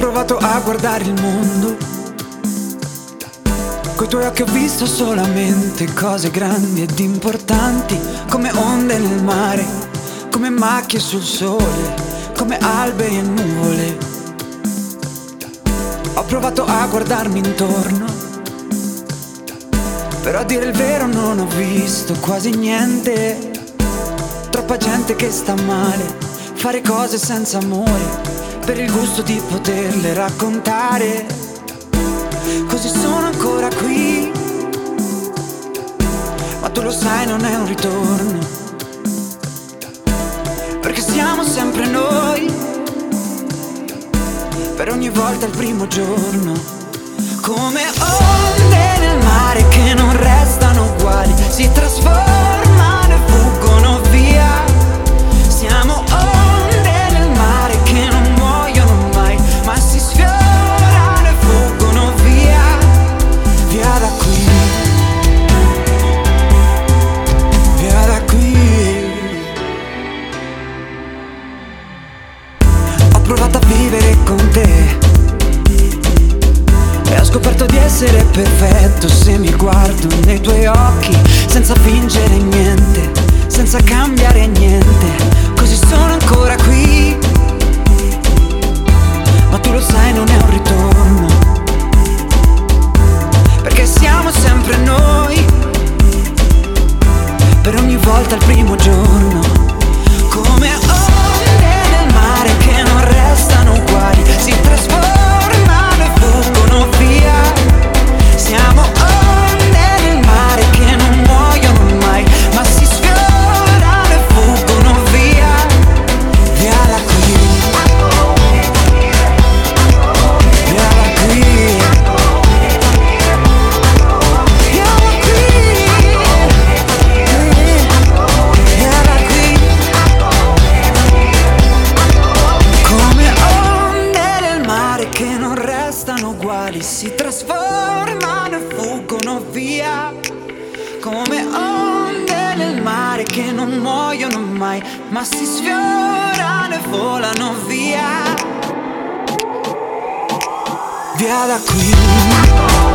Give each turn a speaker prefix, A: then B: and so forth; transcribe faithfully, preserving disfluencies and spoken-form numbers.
A: provato a guardare il mondo, coi tuoi occhi ho visto solamente cose grandi ed importanti, come onde nel mare, come macchie sul sole, come alberi e nuvole. Ho provato a guardarmi intorno, però a dire il vero non ho visto quasi niente. Troppa gente che sta male, fare cose senza amore, per il gusto di poterle raccontare. Così sono ancora qui, ma tu lo sai non è un ritorno, perché siamo sempre noi, per ogni volta il primo giorno. Come onde nel mare che non restano uguali, si trasformano e fuggono via. Siamo onde nel mare che non muoiono mai, ma si sfiorano e fuggono via, via da qui, via da qui. Ho provato a vivere con te e ho scoperto di essere perfetto se mi guardo nei tuoi occhi, senza fingere niente, senza cambiare niente. Così sono ancora qui, ma tu lo sai non è un ritorno, perché siamo sempre noi, per ogni volta il primo giorno. Come onde nel mare che non restano uguali, si trasformano e fuggono via. Siamo onde nel mare che non muoiono mai, ma si sfiorano e fuggono via, via da qui, via da qui, via da qui, via da qui. Come onde nel mare che non restano uguali, si trasformano e fuggono via. Come onde nel mare che non muoiono mai, ma si sfiorano e volano via, via da qui.